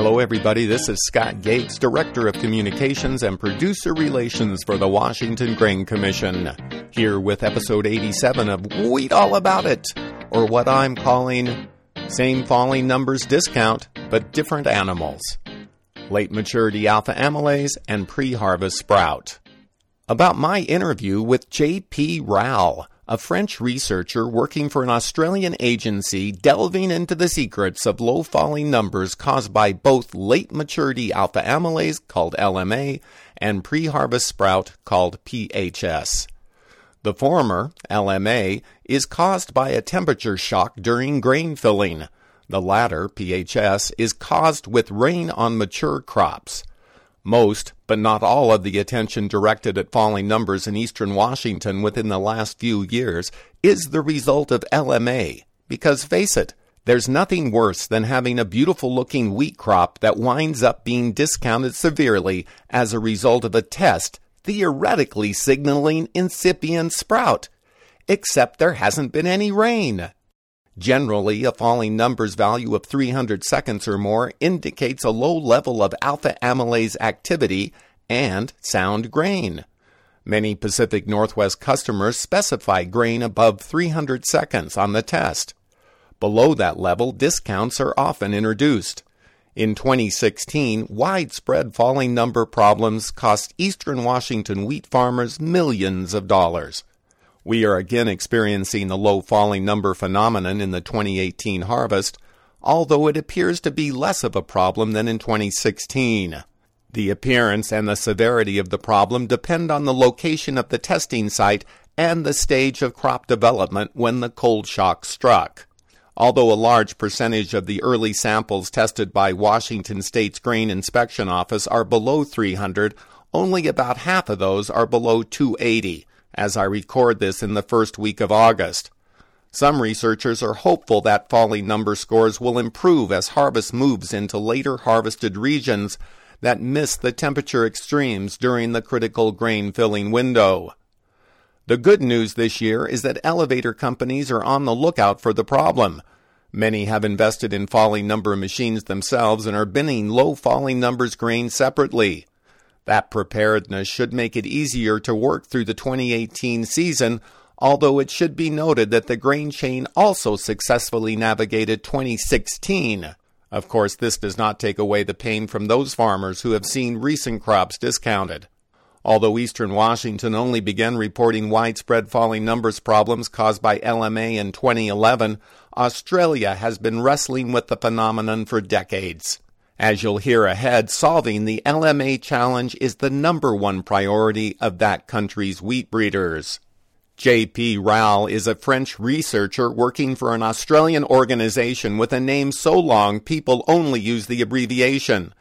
Hello, everybody. This is Scott Gates, Director of Communications and Producer Relations for the Washington Grain Commission, here with episode 87 of Wheat All About It, or what I'm calling Same Falling Numbers Discount, but Different Animals. Late Maturity Alpha Amylase and Pre-Harvest Sprout. About my interview with J.P. Rowell, a French researcher working for an Australian agency delving into the secrets of low-falling numbers caused by both late maturity alpha amylase, called LMA, and pre-harvest sprout, called PHS. The former, LMA, is caused by a temperature shock during grain filling. The latter, PHS, is caused with rain on mature crops. Most, but not all, of the attention directed at falling numbers in eastern Washington within the last few years is the result of LMA. Because face it, there's nothing worse than having a beautiful-looking wheat crop that winds up being discounted severely as a result of a test theoretically signaling incipient sprout. Except there hasn't been any rain. Generally, a falling numbers value of 300 seconds or more indicates a low level of alpha amylase activity and sound grain. Many Pacific Northwest customers specify grain above 300 seconds on the test. Below that level, discounts are often introduced. In 2016, widespread falling number problems cost eastern Washington wheat farmers millions of dollars. We are again experiencing the low falling number phenomenon in the 2018 harvest, although it appears to be less of a problem than in 2016. The appearance and the severity of the problem depend on the location of the testing site and the stage of crop development when the cold shock struck. Although a large percentage of the early samples tested by Washington State's Grain Inspection Office are below 300, only about half of those are below 280. As I record this in the first week of August. Some researchers are hopeful that falling number scores will improve as harvest moves into later harvested regions that miss the temperature extremes during the critical grain filling window. The good news this year is that elevator companies are on the lookout for the problem. Many have invested in falling number machines themselves and are binning low falling numbers grain separately. That preparedness should make it easier to work through the 2018 season, although it should be noted that the grain chain also successfully navigated 2016. Of course, this does not take away the pain from those farmers who have seen recent crops discounted. Although eastern Washington only began reporting widespread falling numbers problems caused by LMA in 2011, Australia has been wrestling with the phenomenon for decades. As you'll hear ahead, solving the LMA challenge is the number one priority of that country's wheat breeders. J.P. Rowell is a French researcher working for an Australian organization with a name so long people only use the abbreviation,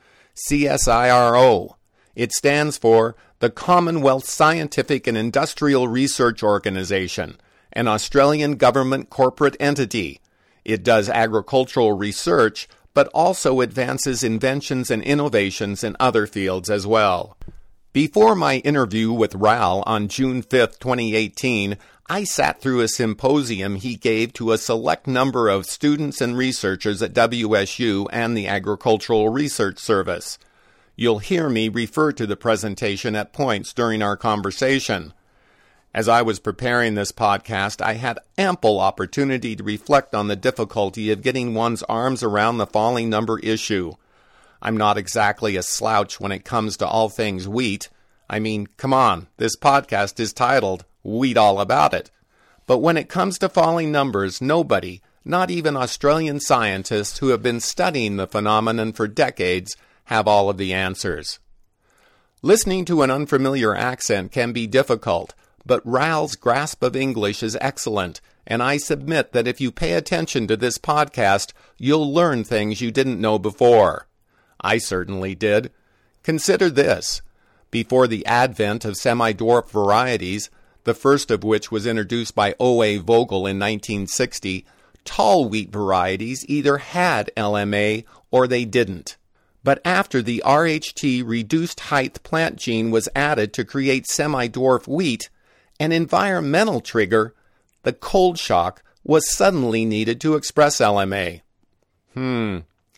CSIRO. It stands for the Commonwealth Scientific and Industrial Research Organization, an Australian government corporate entity. It does agricultural research, but also advances inventions and innovations in other fields as well. Before my interview with Rowell on June 5, 2018, I sat through a symposium he gave to a select number of students and researchers at WSU and the Agricultural Research Service. You'll hear me refer to the presentation at points during our conversation. As I was preparing this podcast, I had ample opportunity to reflect on the difficulty of getting one's arms around the falling number issue. I'm not exactly a slouch when it comes to all things wheat. I mean, come on, this podcast is titled Wheat All About It. But when it comes to falling numbers, nobody, not even Australian scientists who have been studying the phenomenon for decades, have all of the answers. Listening to an unfamiliar accent can be difficult, but Rowell's grasp of English is excellent, and I submit that if you pay attention to this podcast, you'll learn things you didn't know before. I certainly did. Consider this. Before the advent of semi-dwarf varieties, the first of which was introduced by O.A. Vogel in 1960, tall wheat varieties either had LMA or they didn't. But after the RHT reduced height plant gene was added to create semi-dwarf wheat, an environmental trigger, the cold shock, was suddenly needed to express LMA.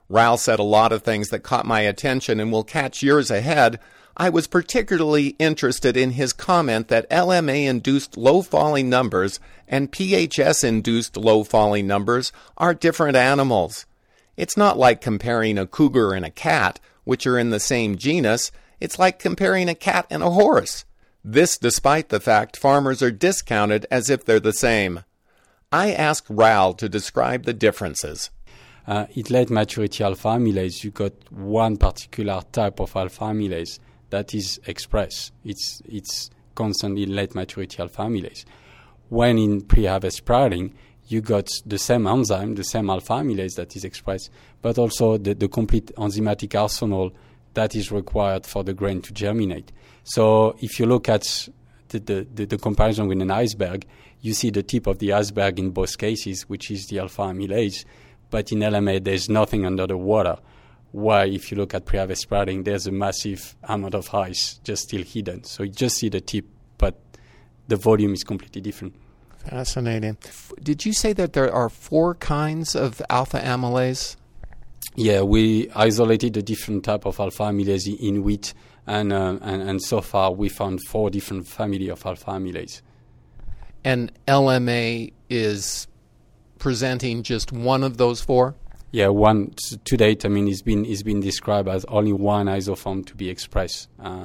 Raul said a lot of things that caught my attention and will catch yours ahead. I was particularly interested in his comment that LMA-induced low-falling numbers and PHS-induced low-falling numbers are different animals. It's not like comparing a cougar and a cat, which are in the same genus. It's like comparing a cat and a horse. This despite the fact farmers are discounted as if they're the same. I asked Raul to describe the differences. In late maturity alpha amylase, you got one particular type of alpha amylase that is expressed. It's constant in late maturity alpha amylase. When in pre-harvest sprouting, you got the same enzyme, the same alpha amylase that is expressed, but also the complete enzymatic arsenal that is required for the grain to germinate. So if you look at the comparison with an iceberg, you see the tip of the iceberg in both cases, which is the alpha amylase. But in LMA, there's nothing under the water. While if you look at pre-harvest sprouting, there's a massive amount of ice just still hidden. So you just see the tip, but the volume is completely different. Fascinating. Did you say that there are 4 kinds of alpha amylase? Yeah, we isolated a different type of alpha amylase in wheat, and so far we found 4 different family of alpha amylase. And LMA is presenting just one of those 4? Yeah, one to date. I mean, it's been described as only one isoform to be expressed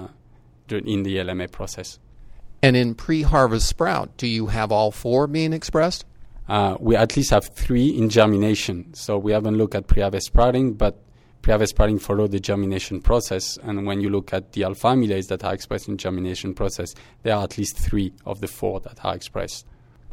in the LMA process. And in pre-harvest sprout, do you have all 4 being expressed? We at least have 3 in germination. So we haven't looked at pre-harvest sprouting, but pre-harvest sprouting followed the germination process. And when you look at the alpha amylase that are expressed in germination process, there are at least 3 of the 4 that are expressed.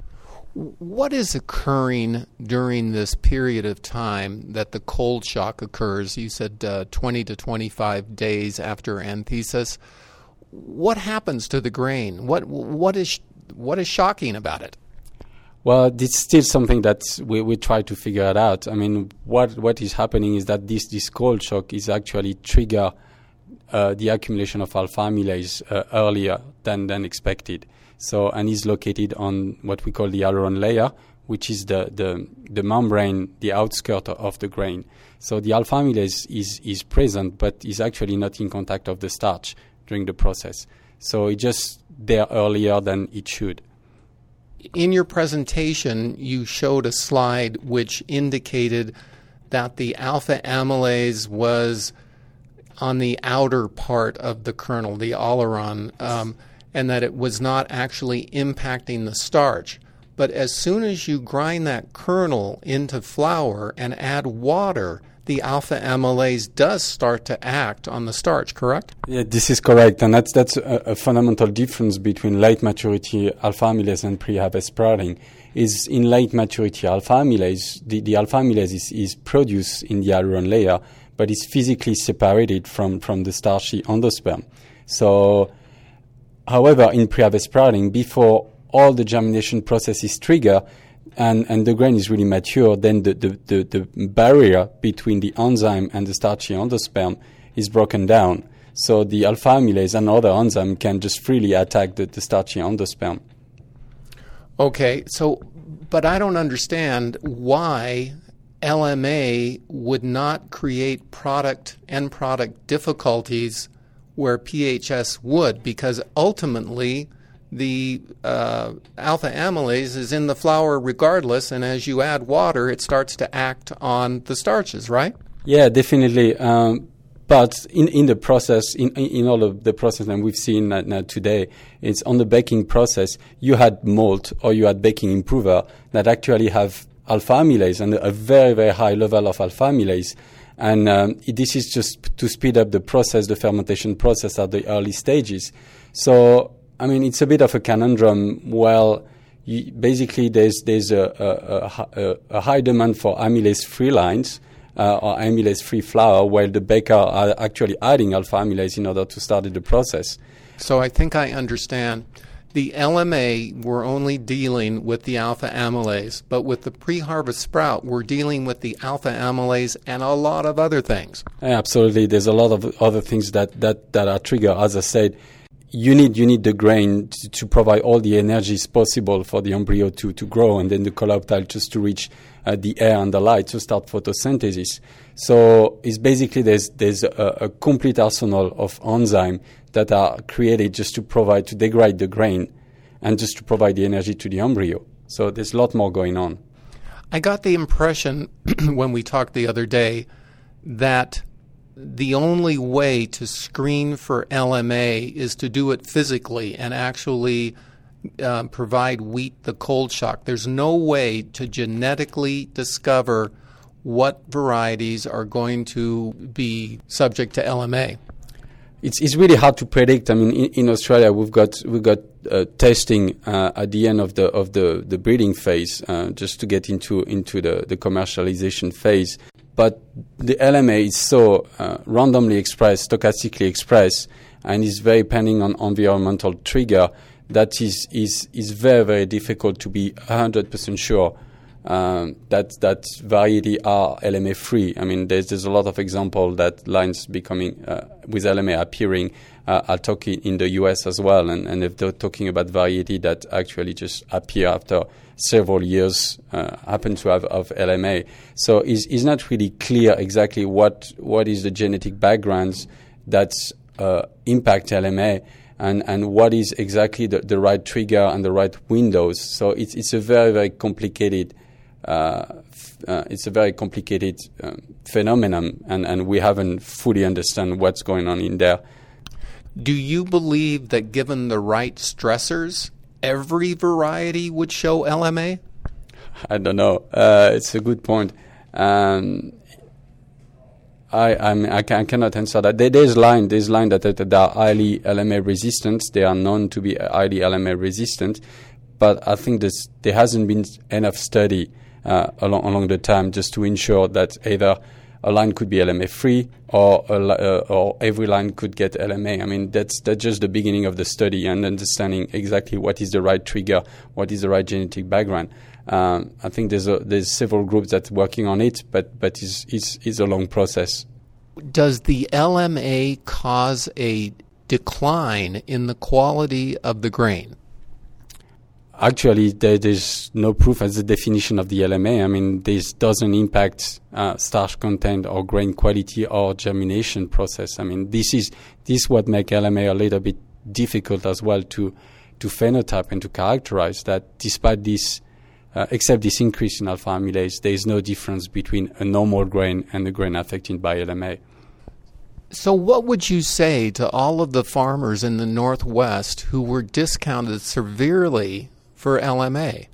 What is occurring during this period of time that the cold shock occurs? You said 20 to 25 days after anthesis. What happens to the grain? What is shocking about it? Well, it's still something that we try to figure it out. I mean, what is happening is that this cold shock is actually trigger the accumulation of alpha amylase earlier than expected. So, and is located on what we call the aileron layer, which is the membrane, the outskirt of the grain. So the alpha amylase is present, but is actually not in contact of the starch during the process. So it's just there earlier than it should. In your presentation, you showed a slide which indicated that the alpha amylase was on the outer part of the kernel, the aileron, and that it was not actually impacting the starch. But as soon as you grind that kernel into flour and add water, the alpha amylase does start to act on the starch, correct? Yeah, this is correct. And that's a fundamental difference between late maturity alpha amylase and pre-harvest sprouting. Is in late maturity alpha amylase, the alpha amylase is produced in the aileron layer, but is physically separated from the starchy endosperm. So, however, in pre-harvest sprouting, before all the germination process is triggered and the grain is really mature, then the barrier between the enzyme and the starchy endosperm is broken down. So the alpha amylase and other enzyme can just freely attack the starchy endosperm. Okay, but I don't understand why LMA would not create end product difficulties where PHS would, because ultimately the alpha amylase is in the flour regardless, and as you add water, it starts to act on the starches, right? Yeah, definitely. But in the process, in all of the process that we've seen now today, it's on the baking process, you had malt or you had baking improver that actually have alpha amylase and a very, very high level of alpha amylase. And this is just to speed up the process, the fermentation process at the early stages. So, I mean, it's a bit of a conundrum. Well, basically, there's a high demand for amylase-free lines or amylase-free flour, while the baker are actually adding alpha amylase in order to start the process. So I think I understand. The LMA, we're only dealing with the alpha amylase, but with the pre-harvest sprout, we're dealing with the alpha amylase and a lot of other things. Yeah, absolutely. There's a lot of other things that are triggered. As I said, you need the grain to provide all the energies possible for the embryo to grow, and then the colobtile just to reach the air and the light to start photosynthesis. So it's basically there's a complete arsenal of enzymes that are created just to degrade the grain and just to provide the energy to the embryo. So there's a lot more going on. I got the impression when we talked the other day that the only way to screen for LMA is to do it physically and actually provide wheat the cold shock. There's no way to genetically discover what varieties are going to be subject to LMA. It's really hard to predict. I mean, in Australia, we've got testing at the end of the breeding phase, just to get into the commercialization phase. But the LMA is so randomly expressed, stochastically expressed, and is very depending on environmental trigger that is very, very difficult to be 100% sure that variety are LMA free. I mean, there's a lot of example that lines becoming with LMA appearing are talking in the US as well, and if they're talking about variety that actually just appear after several years happen to have of LMA. So it's not really clear exactly what is the genetic backgrounds that impact LMA. And what is exactly the right trigger and the right windows. So it's a very, very complicated phenomenon, and we haven't fully understand what's going on in there. Do you believe that given the right stressors, every variety would show LMA? I don't know. It's a good point. I cannot answer that. There's line that are highly LMA resistant. They are known to be highly LMA resistant, but I think there hasn't been enough study along the time just to ensure that either a line could be LMA free or every line could get LMA. I mean, that's just the beginning of the study and understanding exactly what is the right trigger, what is the right genetic background. I think there's several groups that's working on it, but it's a long process. Does the LMA cause a decline in the quality of the grain? Actually, there's no proof as the definition of the LMA. I mean, this doesn't impact starch content or grain quality or germination process. I mean, this is what makes LMA a little bit difficult as well to phenotype and to characterize. That despite this, except this increase in alpha amylase, there is no difference between a normal grain and a grain affected by LMA. So what would you say to all of the farmers in the Northwest who were discounted severely for LMA?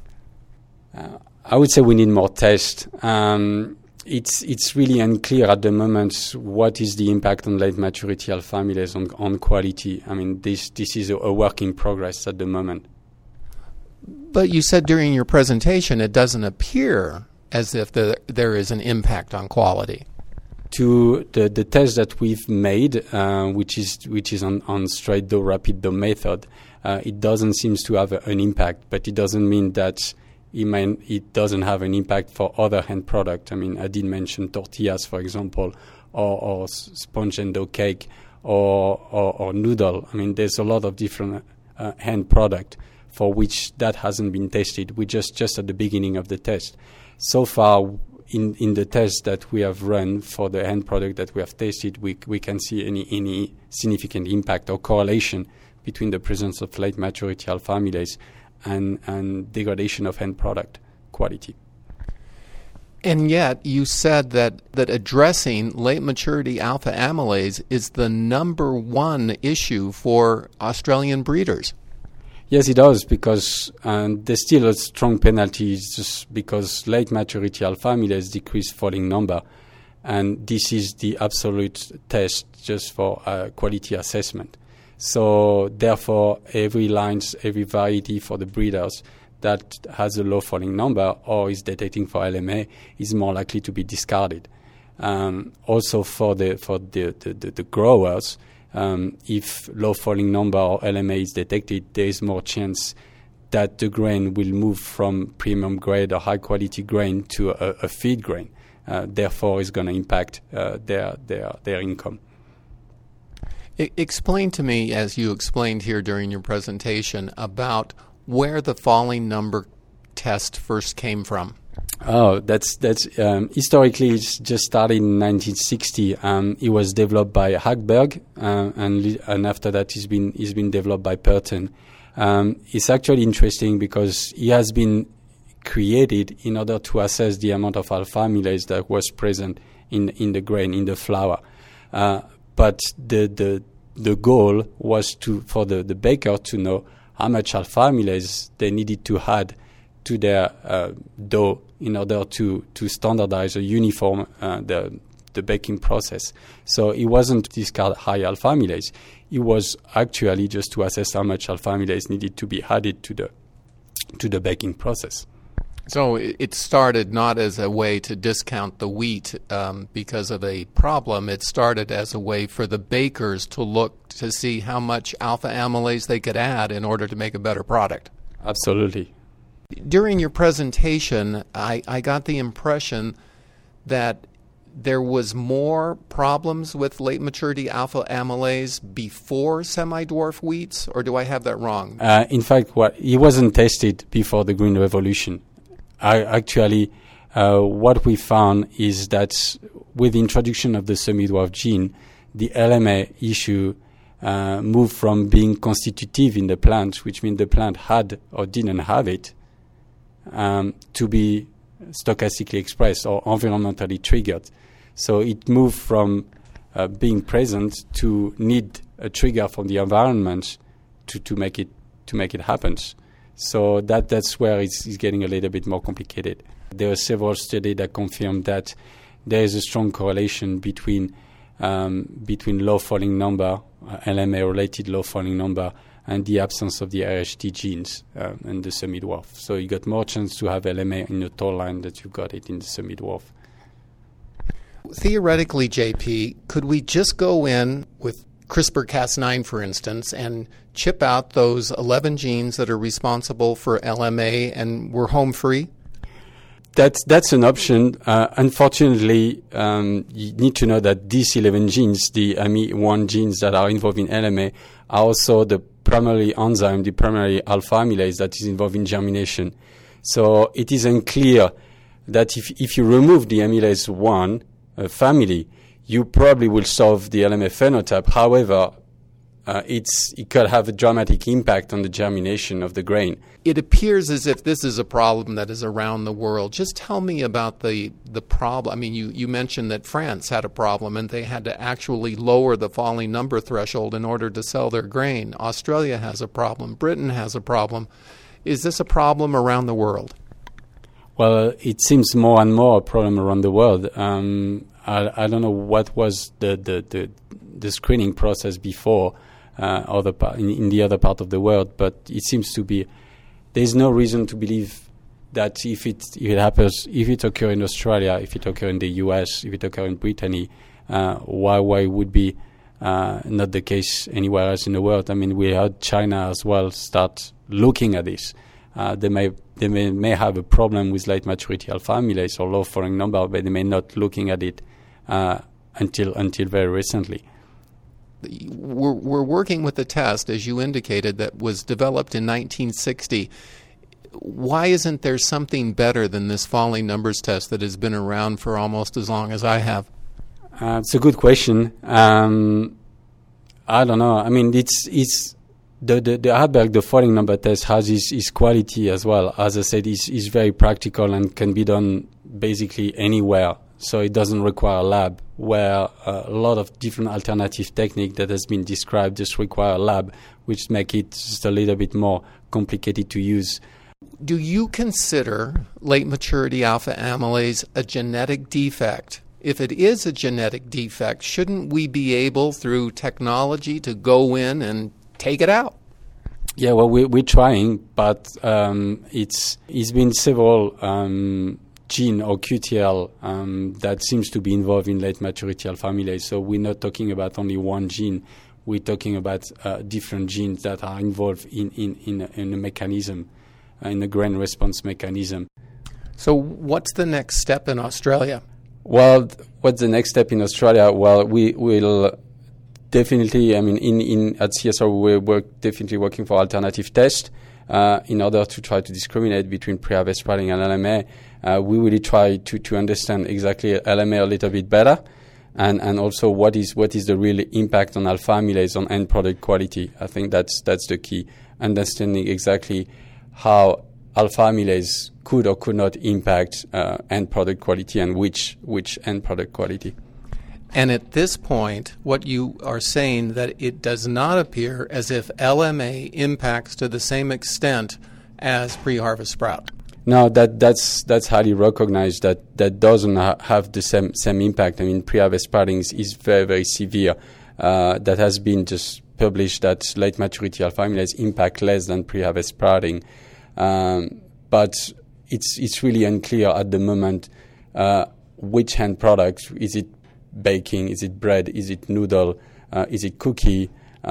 I would say we need more tests. It's really unclear at the moment what is the impact on late maturity alpha amylase on quality. I mean, this is a work in progress at the moment. But you said during your presentation it doesn't appear as if there is an impact on quality. To the test that we've made, which is on straight dough, rapid dough method, it doesn't seem to have an impact, but it doesn't mean that it doesn't have an impact for other hand products. I mean, I did mention tortillas, for example, or sponge and dough cake, or noodle. I mean, there's a lot of different hand product for which that hasn't been tested. We're just at the beginning of the test. So far, in the test that we have run for the hand product that we have tested, we can see any significant impact or correlation between the presence of late maturity alpha amylase and degradation of end product quality. And yet you said that addressing late maturity alpha amylase is the number one issue for Australian breeders. Yes, it does, because there's still a strong penalty just because late maturity alpha amylase decrease falling number, and this is the absolute test just for quality assessment. So therefore, every variety for the breeders that has a low falling number or is detecting for LMA is more likely to be discarded. Also for the growers, if low falling number or LMA is detected, there is more chance that the grain will move from premium grade or high quality grain to a feed grain. Therefore, it's going to impact their income. Explain to me, as you explained here during your presentation, about where the falling number test first came from. Oh, that's historically it's just started in 1960. It was developed by Hagberg, and after that it's been developed by Perton. It's actually interesting because it has been created in order to assess the amount of alpha amylase that was present in the grain, in the flour. But the goal was for the baker to know how much alpha amylase they needed to add to their dough in order to standardize or uniform the baking process. So it wasn't to discard high alpha amylase. It was actually just to assess how much alpha amylase needed to be added to the baking process. So it started not as a way to discount the wheat because of a problem. It started as a way for the bakers to look to see how much alpha amylase they could add in order to make a better product. Absolutely. During your presentation, I got the impression that there was more problems with late maturity alpha amylase before semi-dwarf wheats, or do I have that wrong? In fact, it wasn't tested before the Green Revolution. What we found is that with the introduction of the semi-dwarf gene, the LMA issue moved from being constitutive in the plant, which means the plant had or didn't have it, to be stochastically expressed or environmentally triggered. So it moved from being present to need a trigger from the environment to make it happen. So that's where it's getting a little bit more complicated. There are several studies that confirm that there is a strong correlation between low falling number, LMA-related low falling number, and the absence of the RHD genes and the semi-dwarf. So you got more chance to have LMA in the tall line than you got it in the semi-dwarf. Theoretically, JP, could we just go in with CRISPR-Cas9, for instance, and chip out those 11 genes that are responsible for LMA, and we're home free? That's an option. Unfortunately, you need to know that these 11 genes, the AMI1 genes that are involved in LMA, are also the primary enzyme, the primary alpha amylase that is involved in germination. So it is unclear that if you remove the amylase 1 family, you probably will solve the LMA phenotype. However, it could have a dramatic impact on the germination of the grain. It appears as if this is a problem that is around the world. Just tell me about the problem. I mean, you mentioned that France had a problem and they had to actually lower the falling number threshold in order to sell their grain. Australia has a problem. Britain has a problem. Is this a problem around the world? Well, it seems more and more a problem around the world. I don't know what was the screening process before in the other part of the world, but it seems to be there's no reason to believe that if it happens, if it occurs in Australia, if it occurs in the US, if it occurs in Britain, why would be not the case anywhere else in the world? I mean, we had China as well start looking at this. They may have a problem with late maturity alpha amylase or low falling number, but they may not looking at it until very recently. We're working with a test, as you indicated, that was developed in 1960. Why isn't there something better than this falling numbers test that has been around for almost as long as I have? It's a good question. I don't know. I mean, it's the Hagberg, the falling number test has its quality as well. As I said, is very practical and can be done basically anywhere. So it doesn't require a lab, where a lot of different alternative technique that has been described just require a lab, which make it just a little bit more complicated to use. Do you consider late maturity alpha amylase a genetic defect? If it is a genetic defect, shouldn't we be able, through technology, to go in and take it out? Yeah, well, we're trying, but it's been several gene or QTL that seems to be involved in late maturity alpha amylase. So we're not talking about only one gene. We're talking about different genes that are involved in a mechanism, in the grain response mechanism. So what's the next step in Australia? Well, what's the next step in Australia? Well, we will definitely, I mean, at CSR, we're definitely working for alternative tests in order to try to discriminate between pre-harvest sprouting and LMA. We really try to understand exactly LMA a little bit better, and also what is the real impact on alpha amylase on end product quality. I think that's the key, understanding exactly how alpha amylase could or could not impact end product quality, and which end product quality. And at this point, what you are saying that it does not appear as if LMA impacts to the same extent as pre-harvest sprout. No, that's highly recognized. That doesn't have the same impact. I mean, pre-harvest sprouting is very, very severe. That has been just published that late maturity alpha amylase impact less than pre-harvest sprouting, but it's really unclear at the moment which end product is it. Baking, is it bread, is it noodle, is it cookie,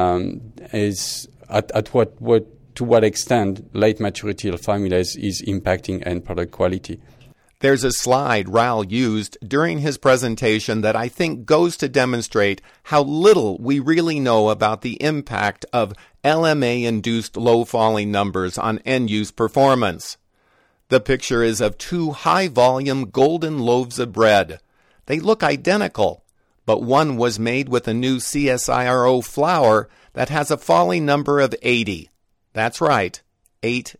is at what to what extent late maturity alpha amylase is impacting end product quality. There's a slide Raul used during his presentation that I think goes to demonstrate how little we really know about the impact of LMA-induced low-falling numbers on end-use performance. The picture is of two high-volume golden loaves of bread. They look identical, but one was made with a new CSIRO flour that has a falling number of 80. That's right, 80.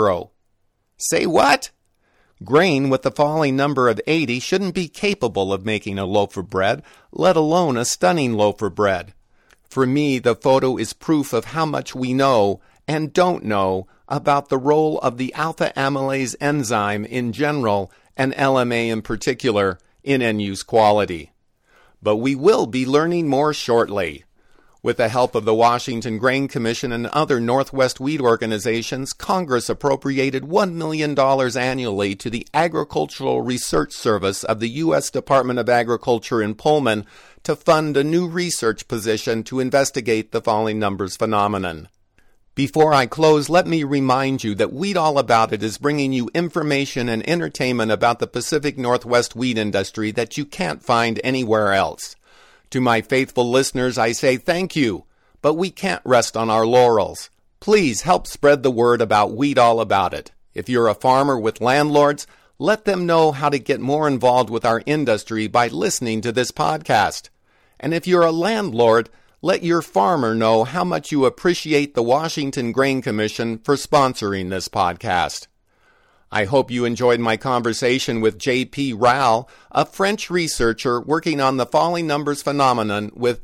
Say what? Grain with a falling number of 80 shouldn't be capable of making a loaf of bread, let alone a stunning loaf of bread. For me, the photo is proof of how much we know and don't know about the role of the alpha amylase enzyme in general and LMA in particular in end-use quality. But we will be learning more shortly. With the help of the Washington Grain Commission and other Northwest wheat organizations, Congress appropriated $1 million annually to the Agricultural Research Service of the U.S. Department of Agriculture in Pullman to fund a new research position to investigate the falling numbers phenomenon. Before I close, let me remind you that Wheat All About It is bringing you information and entertainment about the Pacific Northwest wheat industry that you can't find anywhere else. To my faithful listeners, I say thank you, but we can't rest on our laurels. Please help spread the word about Wheat All About It. If you're a farmer with landlords, let them know how to get more involved with our industry by listening to this podcast. And if you're a landlord, let your farmer know how much you appreciate the Washington Grain Commission for sponsoring this podcast. I hope you enjoyed my conversation with J.P. Raul, a French researcher working on the falling numbers phenomenon with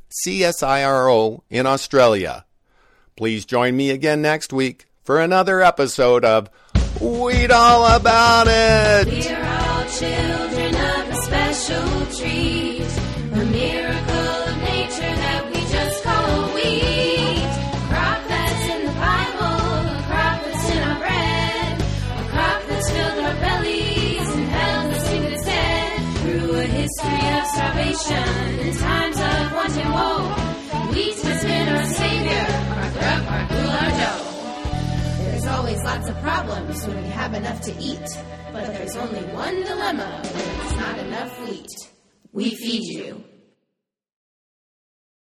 CSIRO in Australia. Please join me again next week for another episode of Wheat All About It! We're all children of a special treat, a miracle of nature that we just call wheat. A crop that's in the Bible, a crop that's in our bread, a crop that's filled our bellies and held us in its head. Through a history of starvation and times of want and woe, wheat has been our savior, our grub, our glue, our dough. There's always lots of problems when we have enough to eat, but there's only one dilemma when there's not enough wheat. We feed you.